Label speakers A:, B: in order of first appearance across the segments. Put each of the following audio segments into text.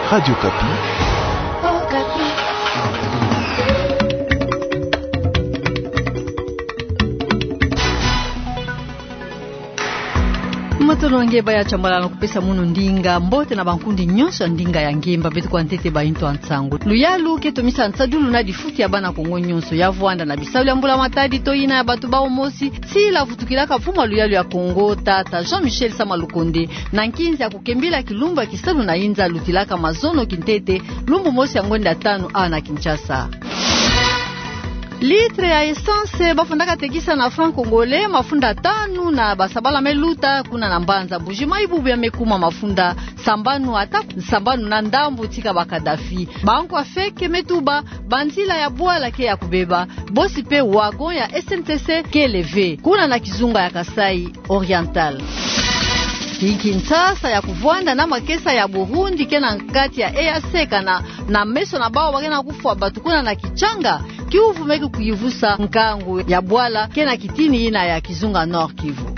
A: Radio Kapi.
B: Oh, Kapi.
C: Matono ngeba ya chambala na kupesa munu ndinga mbote na bankundi nyonso ndinga ya ngemba betu kwa ntete ba into antsango luyalu keto misa ntsadulu na difuti ya bana Kongo nyonso ya Vwanda na Bisauli ya mbula matadi toyina ya batu ba omosi si la futukilaka fuma luyalu ya Kongo tata Jean-Michel Samalukonde na nkinzi ya kukembila kilumbu ya Kisalu na inza lutilaka mazono kintete lumbu mosi ya ngonde ya tanu na Kinshasa. Litre ya essence bafundaka tekisa na franc congolais mafunda 5 na basabala meluta kuna na mbanza bujima ibubu ya mekuma mafunda sambanu ata sambanu na ndambu tika bakadafi banko afeke metuba banzila ya bwala ke ya kubeba bosi pe wagon ya SNTC keleve kuna na kizunga ya Kasai Oriental. Kinshasa ya kuvwanda na makesa ya Burundi kena nkati ya EAC kana na meso na bao bagena kufwa batukuna na kichanga kiuvu meki kuyivusa nkangu ya bwala kena kitini ina ya kizunga Nord Kivu.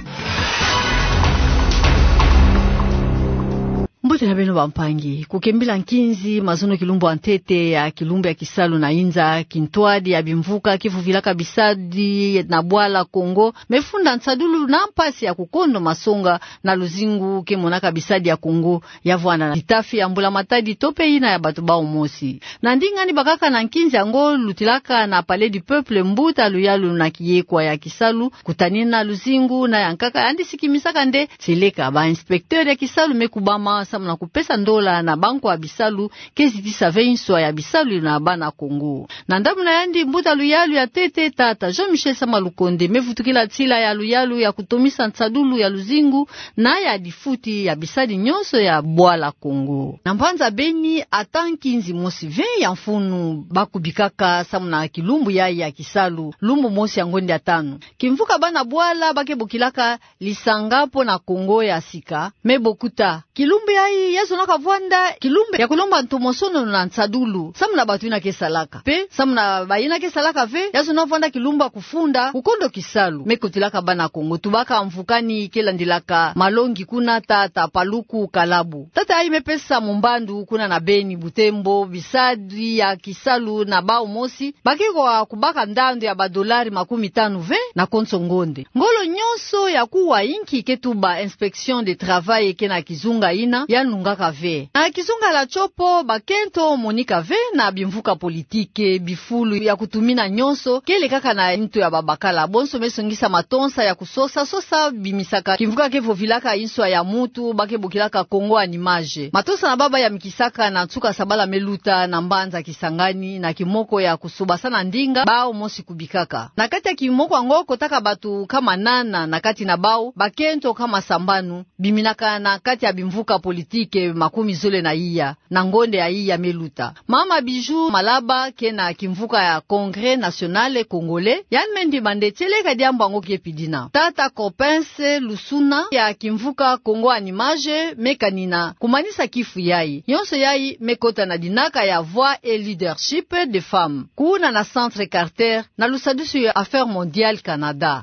C: Mbote na beno bampangi kukembila nkinzi mazono kilumbu antete ya kilumbu ya Kisalu na inza kintwadi ya bimvuka kifu vilaka bisadi na bwala Kongo mefunda ntsadulu na mpasi ya kukondo masonga na luzingu kemonaka bisadi ya Kongo ya Vwanda na itafi ya mbula matadi tope ina ya batu bao mosi na ndingani bakaka na nkinzi ango lutilaka na Palais du Peuple mbuta luyalu na kiyekwa ya Kisalu kutanina luzingu na yankaka andi sikimisaka nde seleka ba inspecteur ya Kisalu mekubama na kupesa ndola na banko ya Bisalu kezi tisa veinswa ya Bisalu na bana Kongo. Na ndamu na yandi mbuta luyalu ya tete tata Jean-Michel Samalukonde mevutukila tila ya luyalu ya kutomisa ntsadulu ya luzingu na ya difuti ya bisadi nyonso ya bwala Kongo. Na mpanza beni atankinzi mosi 20 ya mfunu bakubikaka samuna kilumbu ya Kisalu lumbu mosi ya ngonde ya 5. Kimvuka bana bwala bakebukilaka lisangapo na Kongo ya sika mebokuta kilumbu yazo naka Vwanda kilumbe ya kulomba ntomosono na ntsadulu samuna batu ina kesalaka pe samuna bayina kesalaka ve yazo na Vwanda kilumba kufunda kukondo Kisalu mekotilaka bana Kongo tubaka mfukani kelandilaka malongi kuna tata paluku kalabu tata ayi mepesa mumbandu kuna na Beni Butembo bisadi ya Kisalu na bao mosi bakiko kubaka ndando ya badolari 50 na konso ngonde ngolo nyonso ya kuwa inki ketuba inspection de travail kena kizunga ina ya nungaka ve. Na kizunga la chopo bakento monika ve na bimvuka politike bifulu ya kutumina nyonso kele kaka na mtu ya babakala bonso mesongisa matonsa ya kusosa sosa bimisaka kimvuka kevo vilaka inswa ya mutu bakebukilaka Kongo animage matonsa na baba ya mikisaka na tsuka sabala meluta na mbanza Kisangani na kimoko ya kusuba sana ndinga bao mosi kubikaka na kati ya kimoko angoko taka batu kama nana na kati na bao bakento kama sambanu biminaka na kati ya bimvuka politike makumi zole na iya na ngonde ya iya meluta mama Bijou Malaba kena kimvuka ya Congrès National Congolais yan mendi mandetele kadiambo ango kiepidina tata Copense Lusuna ya kimvuka Kongo Animage mekanina kumanisa kifu yai yonso yai mekota na dinaka ya voix et leadership des femmes kuna na Centre Carter na lusadusu ya Affaires Mondiales Canada.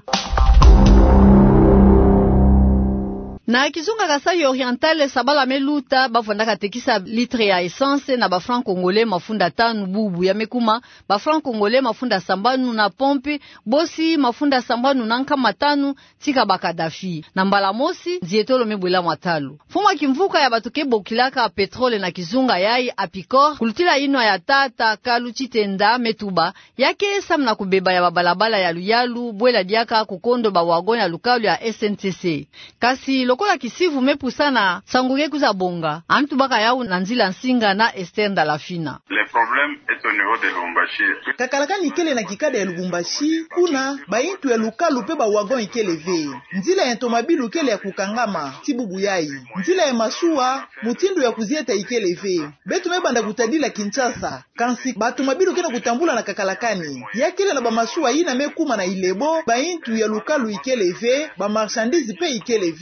C: Na kizunga Kasai Oriental sabala meluta bafundaka tekisa litre ya essence na ba franc congolais mafunda 5 bubu ya mekuma ba franc congolais mafunda sambanu na pompe bosi mafunda sambanu na nkama 5 tika bakadafi na mbala mosi zietolo mebwela mwatalu fuma kimvuka ya batuke bokilaka petrole na kizunga yai apicor kulutila ino ya tata kaluchitenda metuba yake samna kubeba ya babalabala ya luyalu bwela diaka kukondo ba wagon ya lukalu ya SNTC kasi lokola kisivu mepusana sanguge kuza bonga antu baka yau na nzila nsinga na Esther Ndalafina.
D: Le problème est au niveau de Lubumbashi.
E: Kakalaka nikele na kikada ya Lubumbashi kuna baintu ya lukalu pe ba wagon ikeleve nzila ya ntomabilu kele ya kukangama tibubu yai nzila ya mashua mutindo ya kuzieta ikeleve betu mebanda kutadila Kinshasa kansi batu mabilu kena kutambula na kakalakani yakele na ba mashua ina mekuma na ilebo baintu ya lukalu ikeleve ba marchandise pe ikeleve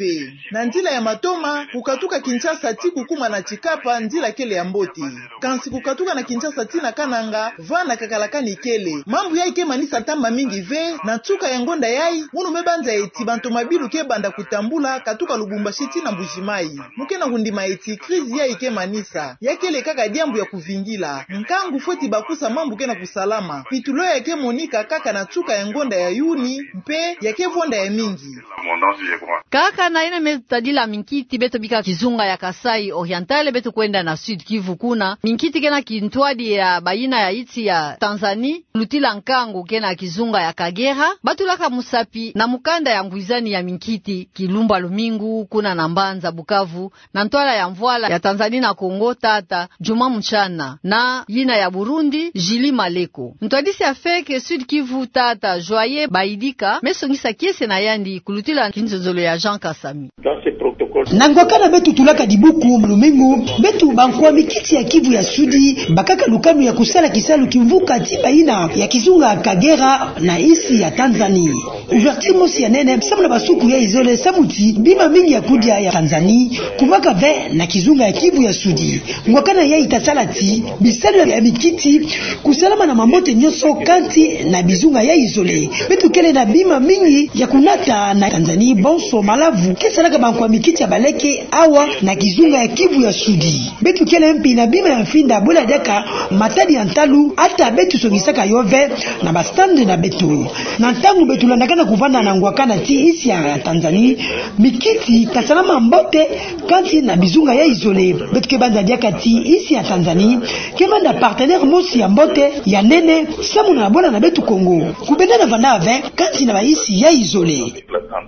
E: na nzila ya Matoma kukatuka Kinshasa ti kukuma na Chikapa nzila kele ya Mbote kansi kukatuka na Kinshasa ti na Kananga va na Kakalakani kele mambu yai ke manisa tamba mingi ve na tsuka ya ngonda yai munu mebanza eti bantomabilu ke banda kutambula katuka Lubumbashi ti na Mbujimai muke na ngundima eti krizi yai ke manisa yakele kaka diambu ya kuvingila nkangu foti bakusa mambu ke na kusalama pitulo yake monika kaka na tsuka ya ngonda ya yuni mpe yake vonda ya mingi
C: kaka na ina metadila minkiti beto bika kizunga ya Kasai Orientale beto kwenda na Sud Kivu kuna minkiti kena kintwadi ya baina ya iti ya Tanzania lutila nkangu kena kizunga ya Kagera batulaka musapi na mukanda ya ngwizani ya minkiti Kilumba Lumingu kuna na Mbanza Bukavu na ntwala ya mvwala ya Tanzania na Kongo tata Juma Mchana na yina ya Burundi Jili Maleko ntwadisi ya feke Sud Kivu tata Joye Baidika mesongisa kiese na yandi kulutila kinzozolo ya Jean Kasami
A: nangwakana betu tulaka dibuku Lumingu betu bankwa mikiti ya Kivu ya Sudi bakaka lukanu ya kusala kisalu kimvuka tiba ina ya kizunga Kagera na isi ya Tanzania ouverture mosi ya nene samuna basuku ya izole samuti bima mingi ya kudia ya Tanzania kumaka ve na kizunga ya Kivu ya Sudi ngwakana ya itasalati bisalu ya mikiti kusalama na mambote nyoso kanti na bizunga ya izole betu kele na bima mingi ya kunata na Tanzania bonso malavu kesalaka bankwa mikiti ya baleke awa na kizunga ya Kivu ya Sudi betu kele mpi na bima ya finda bola deka matadi ya ntalu ata betu songisaka yove na bastande na betu na ntangu betu landakana kuvanda na ngwakana ti isi ya Tanzania mikiti kasalama mbote kanti na bizunga ya izole betu kebanda diaka ti isi ya Tanzania kebanda partenaire mosi ya mbote ya nene samu na bola na betu Kongo kubenda na vanda ave kanti na baisi ya izole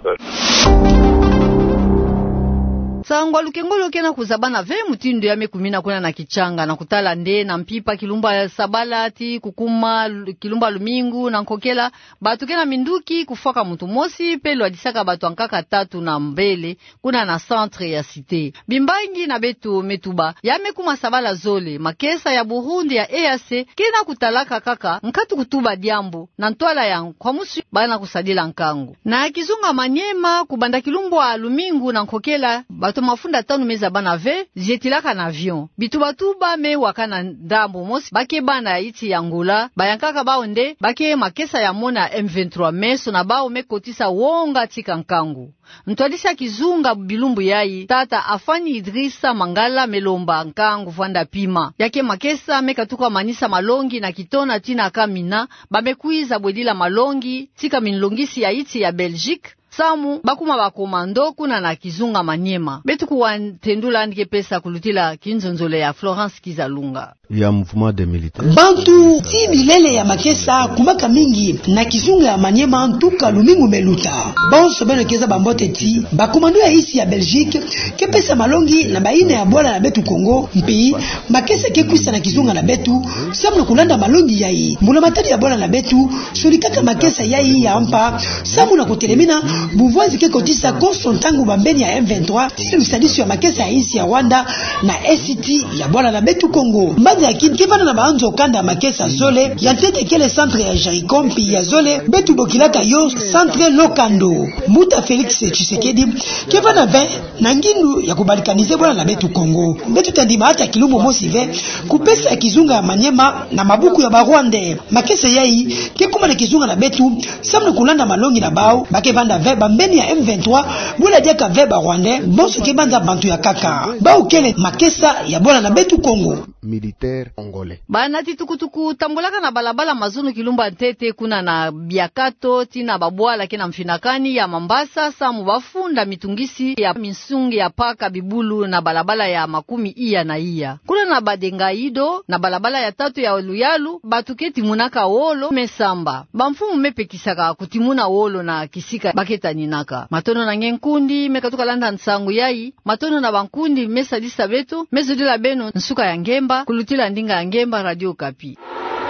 C: Sangwa lukengolo kena kuzabana ve mutindo ya mekumina kuna na kichanga na kutala nde na mpipa Kilumba Sabalati kukuma Kilumba Lumingu na nkokela batu kena minduki kufaka mtu mosi pelo adisaka batu ankaka tatu na mbele kuna na centre ya cité bimbangi na betu metuba ya mekuma Sabala zole makesa ya Burundi ya EAC kena kutalaka kaka nkatu kutuba diambu na ntwala ya kwa musu bana kusadila nkangu na kizunga Manyema kubanda Kilumba Lumingu na nkokela bato mafunda tanu meza bana ve jetilaka na avion bitu batuba me wakana ndambo mosi bake bana iti ya Angola bayankaka bao nde bake makesa ya mona M23 meso na bao mekotisa wonga tika nkangu ntwadisa kizunga bilumbu yai tata Afani Idrisa Mangala melomba nkangu vanda pima yake makesa mekatuka manisa malongi na kitona tina kamina bamekuiza bwedila malongi tika minlongisi ya iti ya Belgique samu bakuma bakomando kuna na kizunga Manyema betu kuwantendula ndike pesa kulutila kinzonzole ya Florence Kizalunga
F: ya mouvement des militaires
A: bantu ti milele ya makesa kumaka mingi na kizunga ya Manyema ntuka Lumingu meluta bonso beno keza bambote ti bakomando ya isi ya Belgique ke pesa malongi na baina ya bola na betu Kongo mpi makesa ke kuisa na kizunga na betu samu kulanda malongi yai mbula matadi ya bola na betu sulikaka makesa yai ya ampa samu na kutelemina buvozi ke kotisa konsontangu bambeni ya M23 tili usadisi ya makesa ya isi ya Rwanda na SCT ya bola na betu Kongo mbazi ya kivana na baanzo kanda makesa zole ya tete kele centre ya Jericho mpi ya zole betu bokilaka yo centre Lokando Muta Felix Tshisekedi kivana ve na ngindu ya kubalikanize bola na betu Kongo betu tandima hata Kilumbu mosi ve kupesa ya kizunga ya Manyema na mabuku ya Barwande makesa yai kekuma na kizunga na betu samne kulanda malongi na bao bakevanda ve bambeni ya M23 bula diaka ve Barwande bonso kebanza bantu ya kaka bao kele makesa ya bola na betu Kongo
F: militaire congolais
C: bana titukutuku tambulaka na balabala mazunu Kilumba Ntete kuna na biakato tina babwala kena mfinakani ya Mambasa samu bafunda mitungisi ya misungi ya paka bibulu na balabala ya makumi iya na iya kuna na Badengaido na balabala ya tatu ya Luyalu batuketi munaka wolo mesamba bamfumu mepekisaka kutimuna wolo na kisika baketa ninaka matono na ngenkundi mekatuka landa nsangu yai matono na bankundi mesadisa betu mezudila beno nsuka ya Ngemba kulutila ndinga ya Ngemba Radio Kapi.